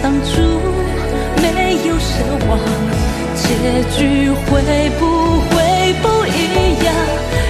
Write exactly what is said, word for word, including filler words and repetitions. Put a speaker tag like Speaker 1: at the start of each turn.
Speaker 1: 当初没有奢望，结局会不会不一样？